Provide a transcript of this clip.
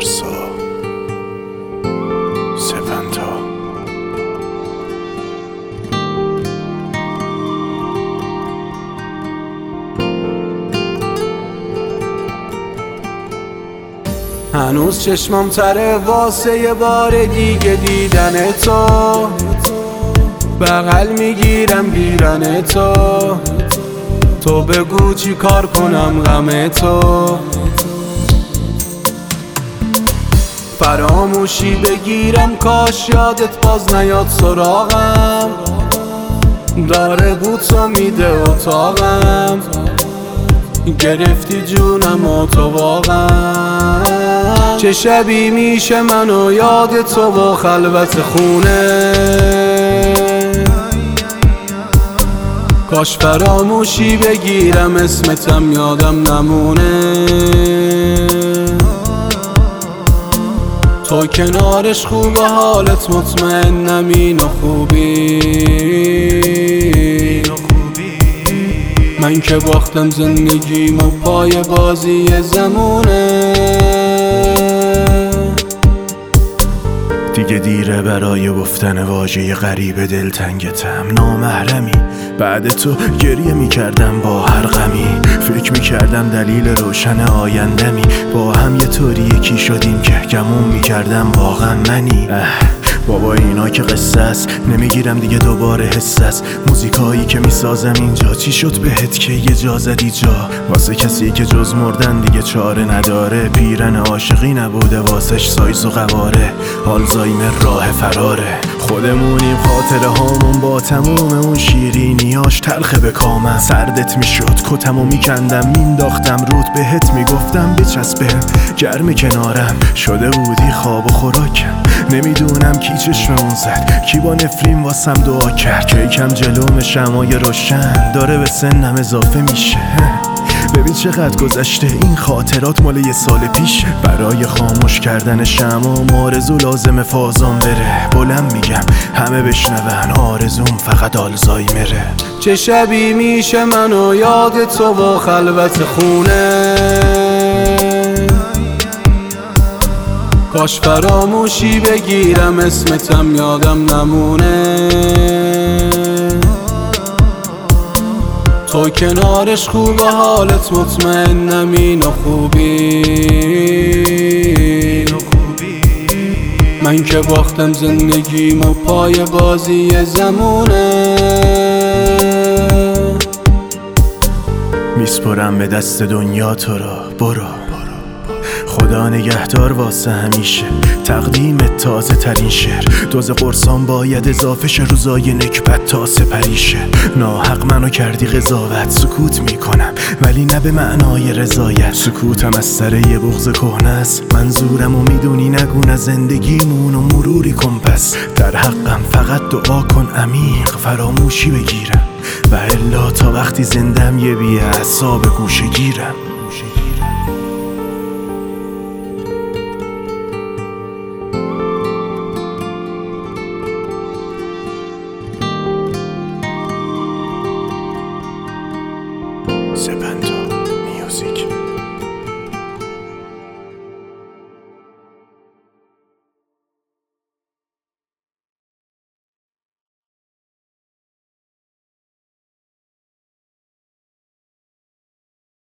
پارسا سپنتا. هنوز چشمم تره واسه یه بار دیگه دیدن تو، بغل میگیرم گیرن تو بگو چی کار کنم غم تو. فراموشی بگیرم کاش یادت باز نیاد سراغم، داره بوتو میده اتاقم، گرفتی جونم و تو واقعا. چه شبی میشه من و یاد تو و خلوت خونه، کاش فراموشی بگیرم اسمتم یادم نمونه. تو کنارش خوب و حالت مطمئنم این و خوبی، من که باختم زندگیم و پای بازی زمونه. دیگه دیره برای گفتن واژه غریب دلتنگتم. نامحرمی بعد تو گریه میکردم با هر غمی، فکر میکردم دلیل روشن آیندمی، با هم یه طوری یکی شدیم که گمون میکردم واقعا منی. بابا اینا که قصه است، نمیگیرم دیگه دوباره حس است. موزیکایی که میسازم اینجا چی شد بهت که یه جا زدی جا، واسه کسی که جز مردن دیگه چاره نداره. پیرن عاشقی نبوده واسش سایز و قواره، آلزایمر راه فراره. خودمونیم خاطره هامون با تموم اون شیرینیاش تلخه به کامم. سردت میشد کتمو میکندم مینداختم رود، بهت میگفتم بچسبه گرم کنارم. شده بودی خواب و خوراکم، نمیدونم کی چشممون زد، کی با نفرین واسم دعا کرد. که یکم جلوم شمای روشن داره به سنم اضافه میشه. ببین چقدر گذشته، این خاطرات مال یه سال پیشه. برای خاموش کردن شمع آرزو لازمه فازان بره. بلند میگم همه بشنون آرزوم فقط آلزایمره. چه شبی میشه من و یاد تو و خلوت خونه، کاش فراموشی بگیرم اسمتم یادم نمونه. تو کنارش خوب و حالت مطمئنم این و خوبی، من که باختم زندگیم و پای بازی زمونه. میسپرم به دست دنیا تو را، برو خدا نگهدار واسه همیشه. تقدیمت تازه ترین شعر، دوز قرصان باید اضافه شه روزای نکبت تا سپریشه. ناحق منو کردی قضاوت، سکوت میکنم ولی نه به معنای رضایت. سکوتم از سر یه بغض کهنه است، منظورم و میدونی نگو نه زندگیمون و مروری کن پس. در حقم فقط دعا کن عمیق فراموشی بگیرم، و الا تا وقتی زندم یه بی اعصاب گوشه گیرم.